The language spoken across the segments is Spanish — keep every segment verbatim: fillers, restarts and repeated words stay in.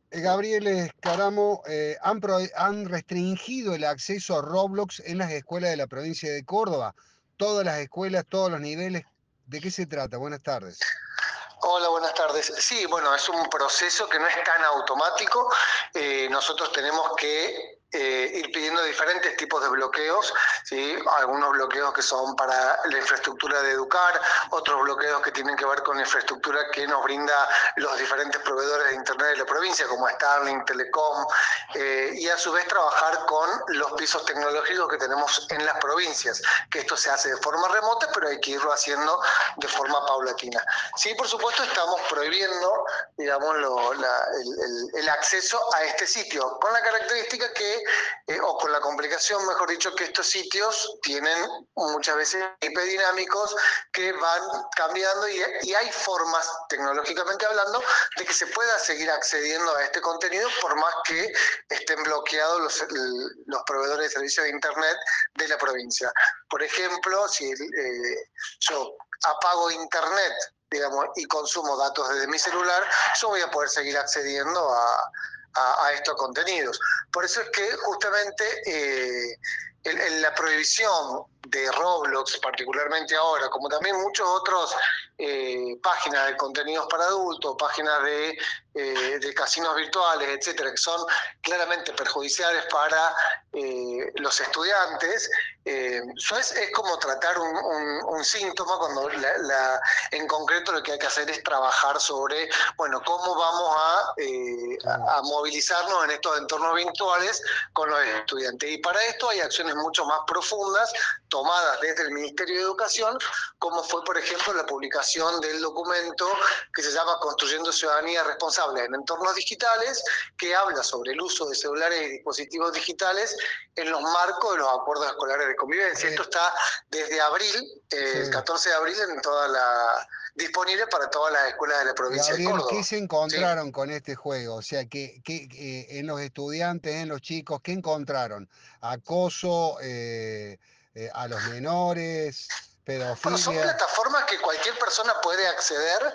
Eh, Gabriel Escaramo, eh, han, pro- han restringido el acceso a Roblox en las escuelas de la provincia de Córdoba. Todas las escuelas, todos los niveles. ¿De qué se trata? Buenas tardes. Hola, buenas tardes. Sí, bueno, es un proceso que no es tan automático. Eh, nosotros tenemos que eh, ir pidiendo diferentes tipos de bloqueos, ¿sí? Algunos bloqueos que son para la infraestructura de educar, otros bloqueos que tienen que ver con la infraestructura que nos brinda los diferentes proveedores de Internet de la provincia, como Starlink, Telecom, eh, y a su vez trabajar con los pisos tecnológicos que tenemos en las provincias, que esto se hace de forma remota, pero hay que irlo haciendo de forma paulatina. Sí, por supuesto, estamos prohibiendo, digamos, lo, la, el, el, el, acceso a este sitio, con la característica que, eh, o con la complicación, mejor dicho, que estos sitios tienen muchas veces hipodinámicos que van cambiando y, y hay formas, tecnológicamente hablando, de que se pueda seguir accediendo a este contenido por más que estén bloqueados los, los proveedores de servicios de Internet de la provincia. Por ejemplo, si eh, yo apago Internet, digamos, y consumo datos desde mi celular, yo voy a poder seguir accediendo a, a, a estos contenidos. Por eso es que justamente eh, el, el, la prohibición de Roblox, particularmente ahora, como también muchos otros eh, páginas de contenidos para adultos, páginas de, eh, de casinos virtuales, etcétera, que son claramente perjudiciales para eh, los estudiantes, eh, eso es, es como tratar un, un, un síntoma cuando la, la, en concreto lo que hay que hacer es trabajar sobre, bueno, cómo vamos a, eh, Claro. a movilizarnos en estos entornos virtuales con los estudiantes. Y para esto hay acciones mucho más profundas tomadas desde el Ministerio de Educación, como fue, por ejemplo, la publicación del documento que se llama Construyendo Ciudadanía Responsable en Entornos Digitales, que habla sobre el uso de celulares y dispositivos digitales en los marcos de los acuerdos escolares de convivencia. Eh, Esto está desde abril, eh, sí. el catorce de abril, en toda la, disponible para todas las escuelas de la provincia de Gabriel, ¿qué Córdoba. se Sí. encontraron con este juego? O sea, que, que eh, en los estudiantes, en los chicos, ¿qué encontraron? Acoso eh, eh, a los menores, Bueno, son pedofilia. plataformas que cualquier persona puede acceder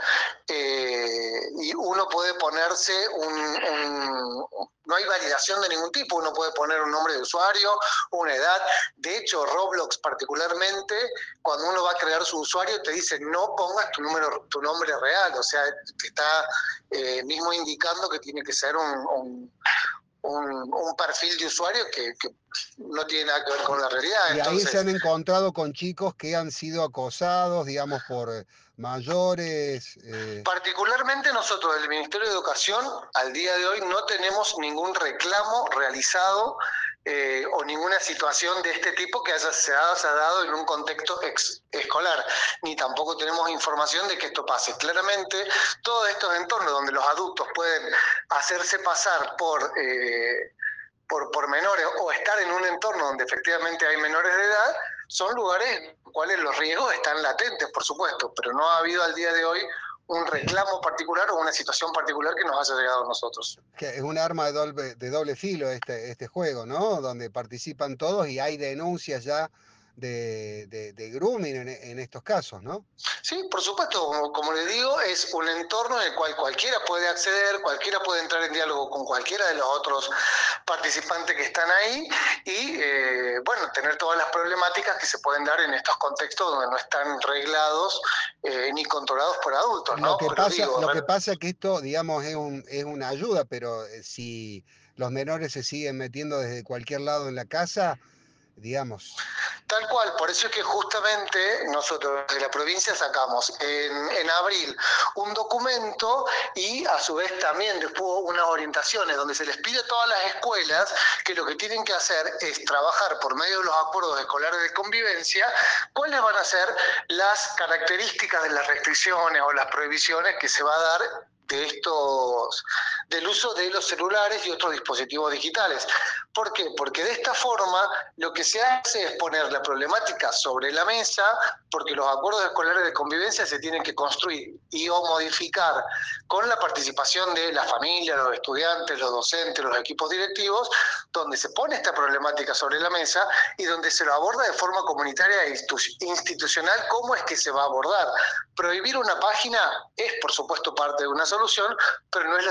eh, y uno puede ponerse un, un, no hay validación de ningún tipo, uno puede poner un nombre de usuario, una edad. De hecho, Roblox particularmente, cuando uno va a crear su usuario, te dice no pongas tu, número, tu nombre real, o sea, te está eh, mismo indicando que tiene que ser un, un Un, un, perfil de usuario que, que, no tiene nada que ver con la realidad. Y ahí se Entonces, han encontrado con chicos que han sido acosados, digamos, por eh, mayores. Eh, particularmente nosotros del Ministerio de Educación, al día de hoy no tenemos ningún reclamo realizado eh, o ninguna situación de este tipo que haya, se haya dado en un contexto ex, escolar, ni tampoco tenemos información de que esto pase. Claramente, todos estos entornos donde los adultos pueden hacerse pasar por... Eh, Por, por menores o estar en un entorno donde efectivamente hay menores de edad, son lugares en los cuales los riesgos están latentes, por supuesto, pero no ha habido al día de hoy un reclamo particular o una situación particular que nos haya llegado a nosotros. que es un arma de doble, de doble filo este, este juego, ¿no? Donde participan todos y hay denuncias ya de, de, de grooming en, en estos casos, ¿no? Sí, por supuesto, como, como le digo, es un entorno en el cual cualquiera puede acceder, cualquiera puede entrar en diálogo con cualquiera de los otros participantes que están ahí y, eh, bueno, tener todas las problemáticas que se pueden dar en estos contextos donde no están reglados eh, ni controlados por adultos, Lo ¿no? que Pero pasa, digo, lo que pasa es que esto, digamos, es un, es una ayuda, pero eh, si los menores se siguen metiendo desde cualquier lado en la casa, digamos. tal cual, por eso es que justamente nosotros de la provincia sacamos en, en abril un documento y a su vez también después unas orientaciones donde se les pide a todas las escuelas que lo que tienen que hacer es trabajar por medio de los acuerdos escolares de convivencia cuáles van a ser las características de las restricciones o las prohibiciones que se va a dar de estos, del uso de los celulares y otros dispositivos digitales. ¿Por qué? Porque de esta forma lo que se hace es poner la problemática sobre la mesa, porque los acuerdos escolares de convivencia se tienen que construir y o modificar con la participación de la familia, los estudiantes, los docentes, los equipos directivos, donde se pone esta problemática sobre la mesa y donde se lo aborda de forma comunitaria e institucional cómo es que se va a abordar. Prohibir una página es, por supuesto, parte de una solución, pero no es la solución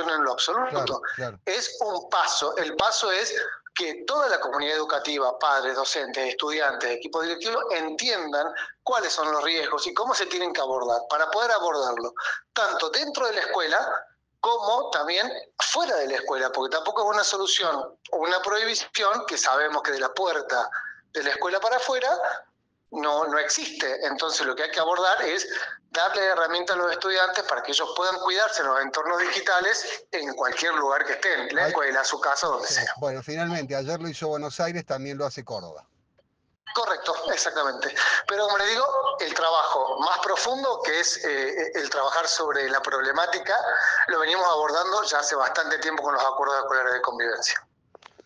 solución en lo absoluto. Claro, claro. Es un paso. El paso es que toda la comunidad educativa, padres, docentes, estudiantes, equipo directivo, entiendan cuáles son los riesgos y cómo se tienen que abordar, para poder abordarlo, tanto dentro de la escuela como también fuera de la escuela, porque tampoco es una solución o una prohibición que sabemos que de la puerta de la escuela para afuera no, no existe. Entonces lo que hay que abordar es darle herramientas a los estudiantes para que ellos puedan cuidarse en los entornos digitales en cualquier lugar que estén, la escuela, su casa, donde Sí. sea. Bueno, finalmente, ayer lo hizo Buenos Aires, también lo hace Córdoba. Correcto, exactamente. Pero como le digo, el trabajo más profundo, que es eh, el trabajar sobre la problemática, lo venimos abordando ya hace bastante tiempo con los acuerdos escolares de convivencia.